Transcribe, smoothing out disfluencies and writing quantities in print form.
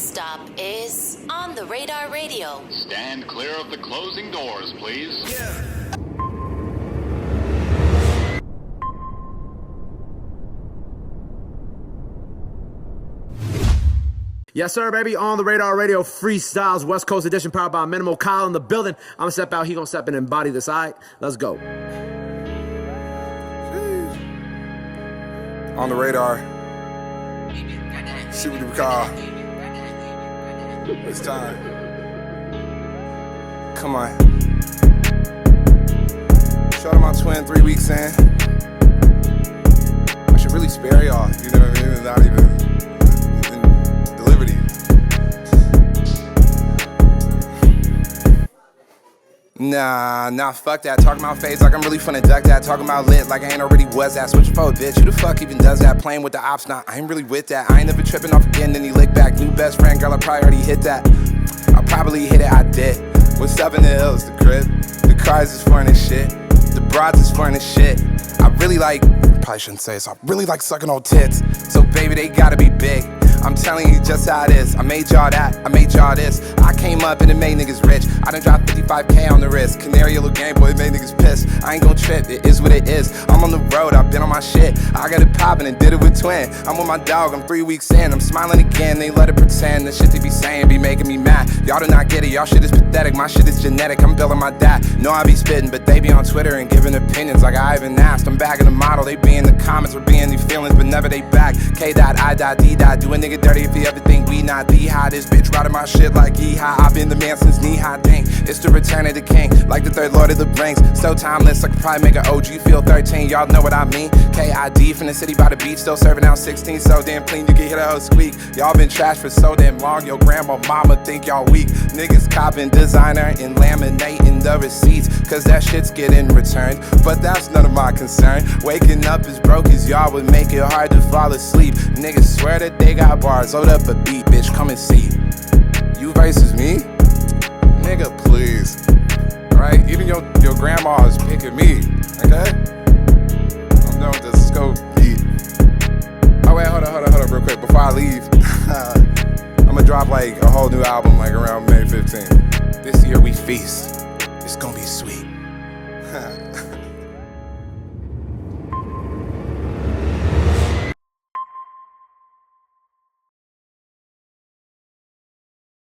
stop is On the Radar Radio. Stand clear of the closing doors, please. Yeah. Yes, sir, baby. On the Radar Radio, Freestyles, West Coast edition, powered by Minimal. Kyle in the building. I'm going to step out. He going to step in and embody this. All right, let's go. On the radar. See what we call. It's time. Come on. Shout out my twin 3 weeks in. I should really spare y'all, you know what I mean? And not even deliver to you. Nah, fuck that. Talking about phase like I'm really finna duck that. Talking about lit like I ain't already was that. Switch phone, bitch. Who the fuck even does that? Playing with the ops, nah, I ain't really with that. I ain't never tripping off again, then he lick back. New best friend, girl, I probably already hit that. I probably hit it, I did. What's up in the hills? The crib. The cars is foreign as shit. The broads is foreign as shit. I really like, probably shouldn't say this, I really like sucking old tits. So baby, they gotta be big. I'm telling you just how it is. I made y'all that, I made y'all this. I came up and it made niggas rich. I done dropped 55K on the wrist. Canary little game boy, it made niggas pissed. I ain't gon' trip, it is what it is. I'm on the road, I've been on my shit. I got it poppin' and did it with twin. I'm with my dog, I'm 3 weeks in. I'm smiling again, they let it pretend. The shit they be saying be making me mad. Y'all do not get it, y'all shit is pathetic. My shit is genetic, I'm building my dad. Know I be spittin', but they be on Twitter and giving opinions like I even asked. I'm bagging the model, they be in the comments or be in these feelings, but never they back. K.I.D. Do a nigga dirty if you ever think we not the high. This bitch riding my shit like E-high. I've been the man since knee-high, dang. It's the return of the king, like the third lord of the rings. So timeless, I could probably make an OG feel 13. Y'all know what I mean. K.I.D. from the city by the beach, still serving out 16. So damn clean, you can hear the hoe squeak. Y'all been trash for so damn long. Your grandma, mama think y'all weak. Niggas copping designer and laminating the receipts, cause that shit's getting returned. But that's none of my concern. Waking up as broke as y'all would make it hard to fall asleep. Niggas swear that they got bars. Load up a beat, bitch, come and see. You versus me? Nigga, please. Alright, even your grandma is picking me, okay? I'm done with this, let's go beat. Oh wait, hold up real quick, before I leave. I'ma drop like a whole new album like around May 15th. This year we feast, it's gonna be sweet.